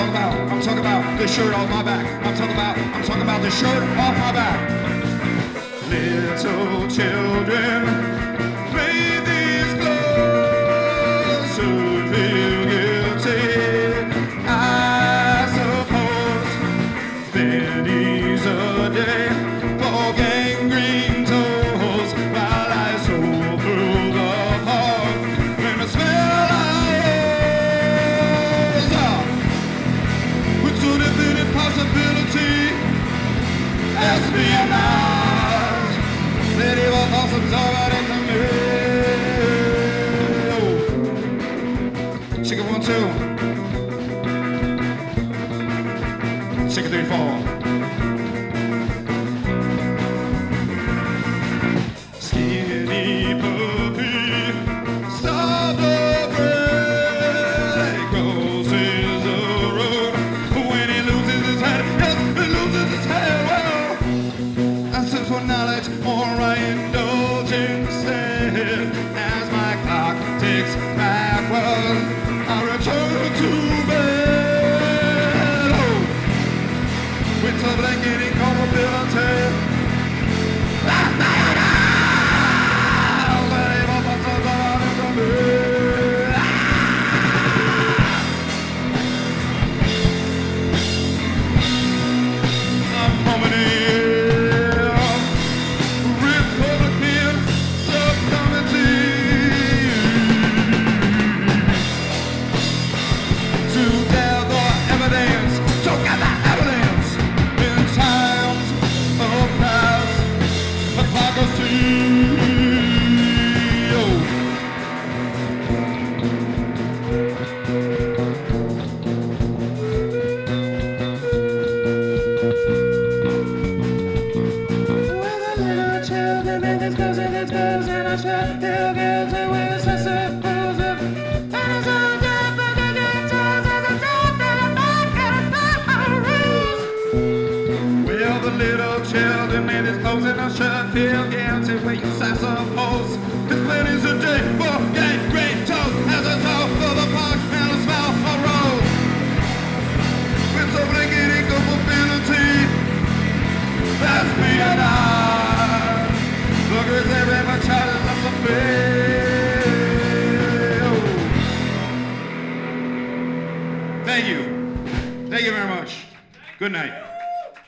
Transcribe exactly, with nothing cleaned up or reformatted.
talking about, I'm talking about the shirt off my back. I'm talking about, I'm talking about the shirt off my back. Little children play these clothes to feel guilty, I suppose. Pennies a day for gangrene toes while I soar through the fog when the smell I is up with so definite possibility. Espionage, medieval thoughts absorbed into me. Oh. Chicken one, two. Chicken three, four. Skinny puppy, stop the bread. Goes his road when he loses his head. Yes, he loses his head. Well, I search for knowledge, or I indulge instead. As my clock ticks backward, I return to bed. Oh, with a blanket incomparability. I'm promenade Republican subcommittee to gather evidence, to gather evidence in times of past hypocrisy. Well, the little children made his clothes and I should feel guilty. Well, yes, I suppose this plenty's a day for gay great toast as a toast for the park and the smell of rose. With so blanket incomparability, that's me and I. Lookers every much harder than some fail. Thank you. Thank you very much. Good night.